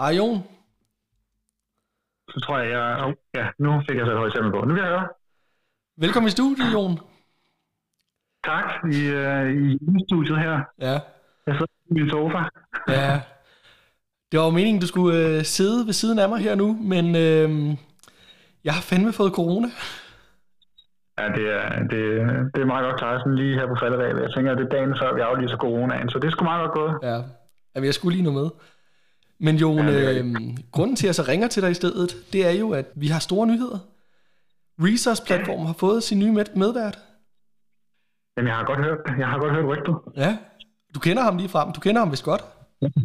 Hej Jon. Så tror jeg, nu fik jeg så et højt på. Nu kan jeg høre. Velkommen i studiet, Jon. Tak, i studiet her. Ja. Jeg sidder i min sofa. Ja. Det var jo meningen, du skulle sidde ved siden af mig her nu, men jeg har fandme fået corona. Ja, det er meget godt klaret sådan lige her på falderæbet. Jeg tænker, at det er dagen før, vi aflyser coronaen, så det er sgu meget godt gået. Ja, jamen, jeg skulle lige nu med. Men Jon, grunden til, at jeg så ringer til dig i stedet, det er jo, at vi har store nyheder. Resource-platformen har fået sin nye medvært. Jamen, jeg har godt hørt rygtet. Ja, du kender ham lige frem. Du kender ham vist godt.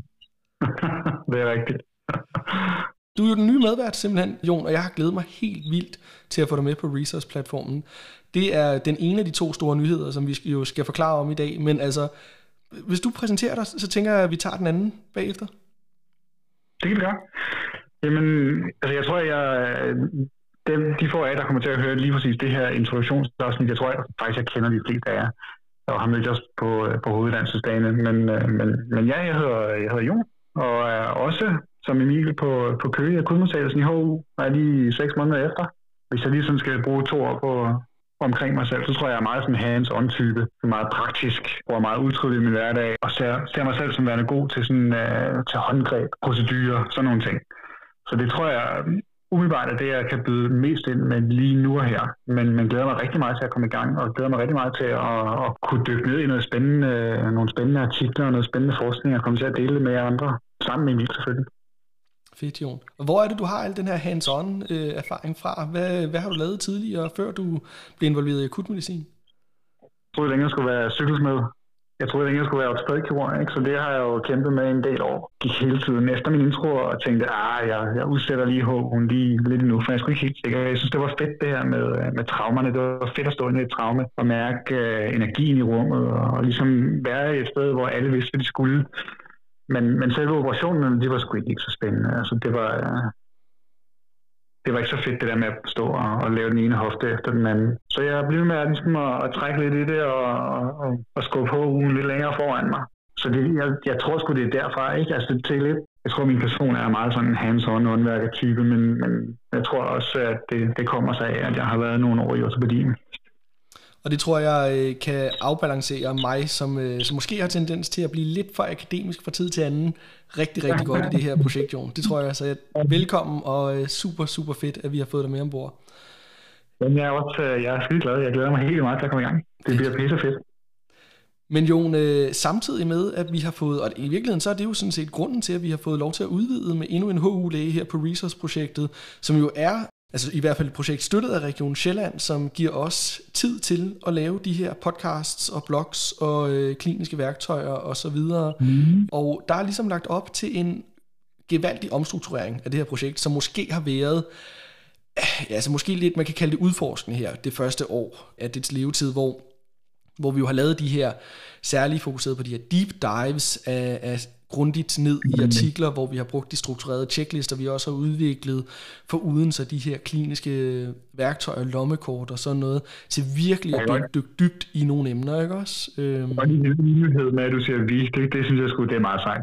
Det er rigtigt. Du er jo den nye medvært simpelthen, Jon, og jeg har glædet mig helt vildt til at få dig med på Resource-platformen. Det er den ene af de to store nyheder, som vi jo skal forklare om i dag. Men altså, hvis du præsenterer dig, så tænker jeg, at vi tager den anden bagefter. Det kan vi gøre. Jamen, altså jeg tror, de få af jer, der kommer til at høre lige præcis det her introduktionsafsnit, jeg tror faktisk, jeg kender de fleste af jer, og har mødt os på hoveduddannelsesdagene. Men ja, jeg hedder Jon, og er også som Emil på Køge akutmodtagelsen i HU, og er lige 6 måneder efter. Hvis jeg lige sådan skal bruge 2 år omkring mig selv, så tror jeg, jeg er meget sådan hands-on type, meget praktisk, bruger meget udtryk i min hverdag, og ser mig selv som værende god til sådan til håndgreb, procedurer, sådan nogle ting. Så det tror jeg umiddelbart er det, jeg kan byde mest ind med lige nu og her. Men glæder mig rigtig meget til at komme i gang, og glæder mig rigtig meget til at kunne dykke ned i nogle spændende artikler og noget spændende forskning, og komme til at dele det med andre, sammen med Emil selvfølgelig. Fedt, Jon. Og hvor er det, du har al den her hands-on erfaring fra? Hvad har du lavet tidligere, før du blev involveret i akutmedicin? Jeg troede længe, jeg skulle være cykelsmed. Jeg troede længe, jeg skulle være ortopædkirurg, ikke? Så det har jeg jo kæmpet med en del år. Gik hele tiden efter min intro og tænkte, jeg udsætter lige hun lige lidt endnu, for jeg skulle ikke helt sikker. Jeg synes, det var fedt det her med traumerne. Det var fedt at stå inde i et traume og mærke energien i rummet og ligesom være et sted, hvor alle vidste, hvad de skulle. Men selve operationen, det var sgu ikke så spændende. Altså, det var ikke så fedt, det der med at stå og lave den ene hofte efter den anden. Så jeg blev med ligesom at trække lidt i det og skubbe på ugen lidt længere foran mig. Så jeg tror sgu, det er derfra, ikke? Altså, jeg tror, min person er meget sådan en hands-on håndværker-type, men jeg tror også, at det kommer sig af, at jeg har været nogle år i ortopædien. Og det tror jeg kan afbalancere mig, som måske har tendens til at blive lidt for akademisk fra tid til anden, rigtig, rigtig godt i det her projekt, Jon. Det tror jeg, så velkommen og super, super fedt, at vi har fået dig med ombord. Jamen, jeg er skide glad. Jeg glæder mig helt meget til at komme i gang. Det bliver pisse fedt. Men Jon, samtidig med, at vi har fået, og i virkeligheden så er det jo sådan set grunden til, at vi har fået lov til at udvide med endnu en HU-læge her på Resource-projektet, som jo er altså i hvert fald et projekt støttet af Region Sjælland, som giver os tid til at lave de her podcasts og blogs og kliniske værktøjer og så videre. Og der er ligesom lagt op til en gevaldig omstrukturering af det her projekt, som måske har været, altså måske lidt, man kan kalde det udforskende her, det første år af dets levetid, hvor vi jo har lavet de her særligt fokuseret på de her deep dives af grundigt ned i artikler, hvor vi har brugt de strukturerede checklister, vi også har udviklet for uden så de her kliniske værktøjer, lommekort og sådan noget, til virkelig at dykke dybt i nogle emner, ikke også? Og det er nyhed med, at du siger vi, det synes jeg sgu, det er meget sejt.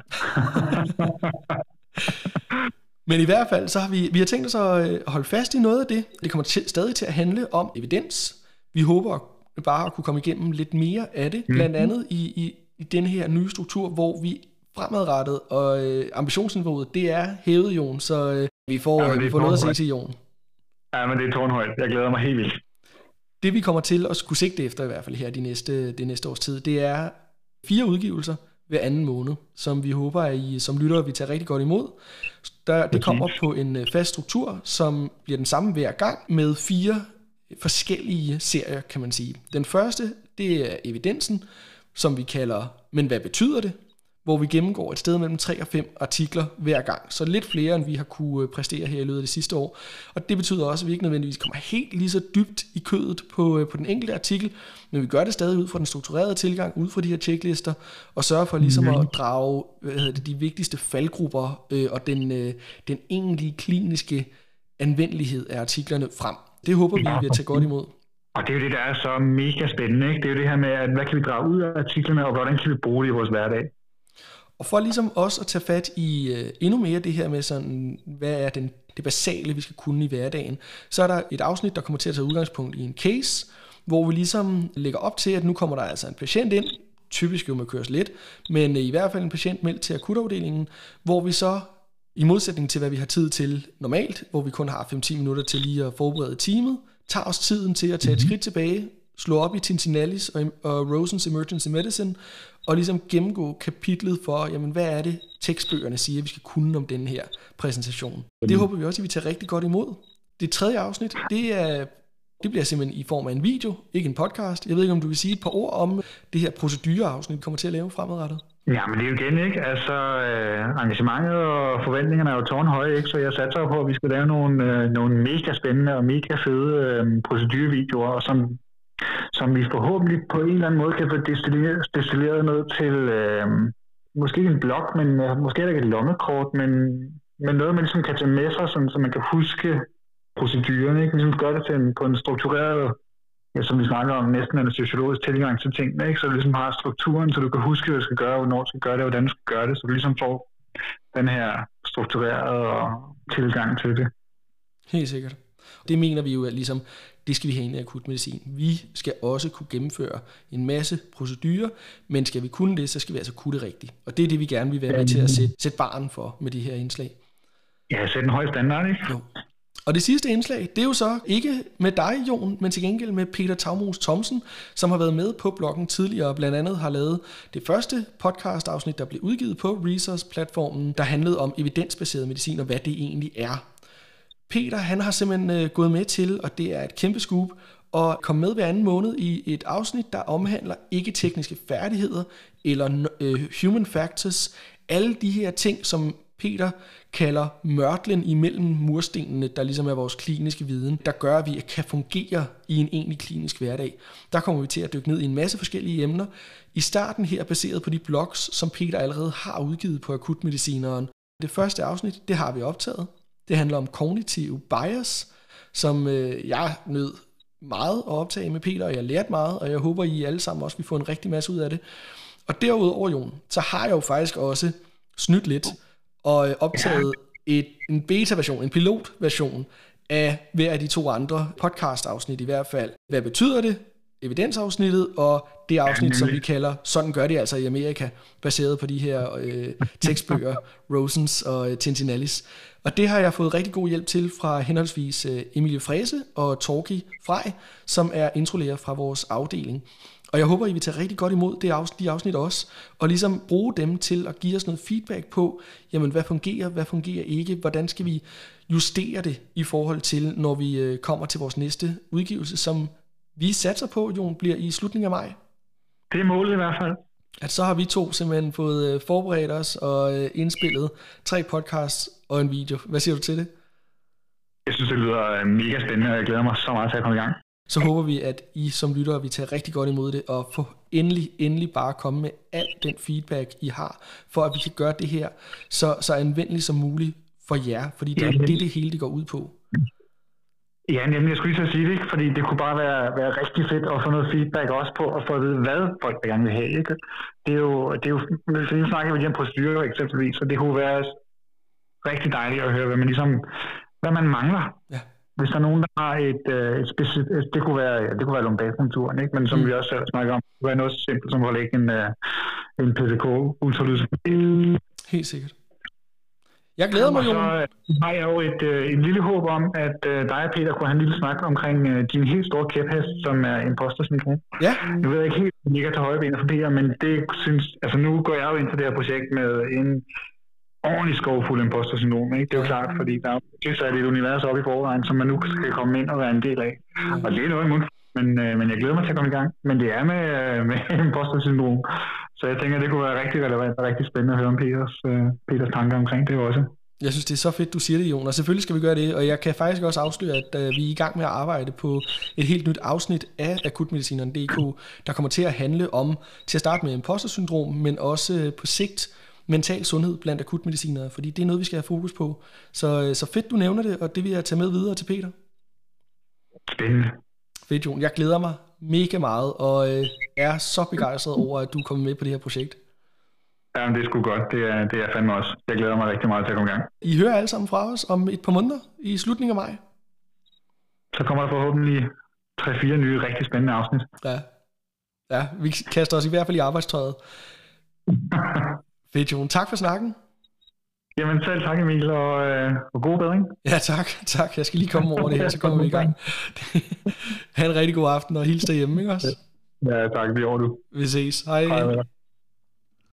Men i hvert fald, så har vi har tænkt os at holde fast i noget af det. Det kommer stadig til at handle om evidens. Vi håber bare at kunne komme igennem lidt mere af det, blandt andet i den her nye struktur, hvor vi fremadrettet, og ambitionsniveauet, det er hævet, Jon, så vi får noget at se til, Jon. Ja, men det er tårnhøjt. Jeg glæder mig helt vildt. Det vi kommer til at skulle sigte efter, i hvert fald her det næste års tid, det er 4 udgivelser hver anden måned, som vi håber, at I som lyttere vil tage rigtig godt imod. Det kommer på en fast struktur, som bliver den samme hver gang, med 4 forskellige serier, kan man sige. Den første, det er evidensen, som vi kalder, men hvad betyder det? Hvor vi gennemgår et sted mellem 3 og 5 artikler hver gang. Så lidt flere, end vi har kunne præstere her i løbet af det sidste år. Og det betyder også, at vi ikke nødvendigvis kommer helt lige så dybt i kødet på den enkelte artikel, men vi gør det stadig ud fra den strukturerede tilgang, ud fra de her checklister, og sørger for ligesom at drage de vigtigste faldgrupper og den egentlige kliniske anvendelighed af artiklerne frem. Det håber vi vil tage godt imod. Og det er jo det, der er så mega spændende, ikke? Det er jo det her med, at hvad kan vi drage ud af artiklerne, og hvordan kan vi bruge det i vores hverdag? Og for ligesom også at tage fat i endnu mere det her med sådan, hvad er det basale, vi skal kunne i hverdagen, så er der et afsnit, der kommer til at tage udgangspunkt i en case, hvor vi ligesom lægger op til, at nu kommer der altså en patient ind, typisk jo med køres let, men i hvert fald en patient meldt til akutafdelingen, hvor vi så, i modsætning til hvad vi har tid til normalt, hvor vi kun har 5-10 minutter til lige at forberede teamet, tager os tiden til at tage et skridt tilbage, slå op i Tintinallis og Rosens Emergency Medicine, og ligesom gennemgå kapitlet for, jamen hvad er det, tekstbøgerne siger, vi skal kunne om den her præsentation. Det håber vi også, at vi tager rigtig godt imod. Det tredje afsnit, det bliver simpelthen i form af en video, ikke en podcast. Jeg ved ikke, om du vil sige et par ord om det her procedureafsnit, vi kommer til at lave fremadrettet. Ja, men det er jo igen, ikke? Altså, engagementet og forventningerne er jo tårnhøje, ikke? Så jeg satser på, at vi skal lave nogle mega spændende og mega fede procedurevideoer, og som vi forhåbentlig på en eller anden måde kan få destilleret ned til, måske ikke en blog, men måske er det ikke et lommekort, men noget, man ligesom kan tage med sig, sådan, så man kan huske procedurerne, ikke? Ligesom gøre det på en struktureret, ja, som vi snakker om, næsten en sociologisk tilgang til tingene, ikke? Så du ligesom har strukturen, så du kan huske, hvad du skal gøre, hvornår du skal gøre det, og hvordan du skal gøre det, så du ligesom får den her strukturerede tilgang til det. Helt sikkert. Det mener vi jo, at ligesom, det skal vi have ind i akutmedicin. Vi skal også kunne gennemføre en masse procedurer, men skal vi kunne det, så skal vi altså kunne det rigtigt. Og det er det, vi gerne vil være med til at sætte barren for med de her indslag. Ja, sætte en høj standard, ikke? Jo. Og det sidste indslag, det er jo så ikke med dig, Jon, men til gengæld med Peter Taumos Thomsen, som har været med på bloggen tidligere, og blandt andet har lavet det første podcast-afsnit, der blev udgivet på Resource-platformen, der handlede om evidensbaseret medicin og hvad det egentlig er. Peter, han har simpelthen gået med til, og det er et kæmpe scoop, at komme med hver anden måned i et afsnit, der omhandler ikke-tekniske færdigheder eller human factors, alle de her ting, som Peter kalder mørtlen imellem murstenene, der ligesom er vores kliniske viden, der gør, at vi kan fungere i en egentlig klinisk hverdag. Der kommer vi til at dykke ned i en masse forskellige emner. I starten her baseret på de blogs, som Peter allerede har udgivet på Akutmedicineren. Det første afsnit, det har vi optaget. Det handler om kognitiv bias, som jeg nød meget at optage med Peter, og jeg lærte meget, og jeg håber, I alle sammen også vil få en rigtig masse ud af det. Og derudover, Jon, så har jeg jo faktisk også snydt lidt og optaget en beta-version, en pilotversion af hver af de to andre podcast-afsnit i hvert fald. Hvad betyder det? Evidensafsnittet og det afsnit, som vi kalder Sådan gør de altså i Amerika, baseret på de her tekstbøger, Rosens og Tintinallis. Og det har jeg fået rigtig god hjælp til fra henholdsvis Emilie Frese og Torki Frej, som er introlærer fra vores afdeling. Og jeg håber, I vil tage rigtig godt imod de afsnit også, og ligesom bruge dem til at give os noget feedback på, jamen hvad fungerer ikke, hvordan skal vi justere det i forhold til, når vi kommer til vores næste udgivelse, som vi satser på, Jon, bliver i slutningen af maj. Det er målet i hvert fald. At så har vi to simpelthen fået forberedt os og indspillet 3 podcasts og en video. Hvad siger du til det? Jeg synes, det lyder mega spændende, og jeg glæder mig så meget til at komme i gang. Så håber vi, at I som lyttere vil tage rigtig godt imod det, og få endelig bare komme med al den feedback, I har, for at vi kan gøre det her så anvendeligt som muligt for jer, fordi det er det hele det går ud på. Ja, nemlig, jeg skulle lige så sige det, fordi det kunne bare være rigtig fedt at få noget feedback også på, og få at vide, hvad folk gerne vil have, ikke? Det er jo nu snakker vi lige om procedurer eksempelvis, så det kunne være rigtig dejligt at høre, hvad man mangler. Ja. Hvis der er nogen, der har et specifikt, det kunne være lumbalpunkturen, ikke? Men som vi også snakker om, det kunne være noget så simpelt som at lægge en PDK ultralyd. Helt sikkert. Jeg glæder mig, Jon. Så har jeg jo et lille håb om, at dig og Peter kunne have en lille snak omkring din helt store kæphest, som er imposter-syndrom. Ja. Jeg ved ikke helt, om jeg ligger til højre benet for Peter, men det synes, altså nu går jeg jo ind til det her projekt med en ordentlig skovfuld imposter-syndrom, ikke? Det er jo klart, fordi der er et univers oppe i forvejen, som man nu skal komme ind og være en del af. Og det er noget imod, men jeg glæder mig til at komme i gang. Men det er med imposter-syndrom. Så jeg tænker, det kunne være rigtig relevant og rigtig spændende at høre om Peters tanker omkring det også. Jeg synes, det er så fedt, du siger det, Jon, og selvfølgelig skal vi gøre det, og jeg kan faktisk også afsløre, at vi er i gang med at arbejde på et helt nyt afsnit af Akutmedicineren.dk, der kommer til at handle om, til at starte med imposter-syndrom, men også på sigt mental sundhed blandt akutmedicinere, fordi det er noget, vi skal have fokus på. Så fedt, du nævner det, og det vil jeg tage med videre til Peter. Spændende. Fedt, Jon. Jeg glæder mig mega meget, og er så begejstret over, at du er kommet med på det her projekt. Jamen, det er sgu godt. Det er fandme også. Jeg glæder mig rigtig meget til at komme i gang. I hører alle sammen fra os om et par måneder i slutningen af maj. Så kommer der forhåbentlig 3-4 nye, rigtig spændende afsnit. Ja, vi kaster os i hvert fald i arbejdstøjet. Fedt, Jon. Tak for snakken. Jamen selv tak, Emil, og god bedring. Ja, tak. Jeg skal lige komme over det her, så kommer vi i gang. Ha' en rigtig god aften, og hils derhjemme, ikke også? Ja, tak. Det er over, du. Vi ses. Hej. Hej.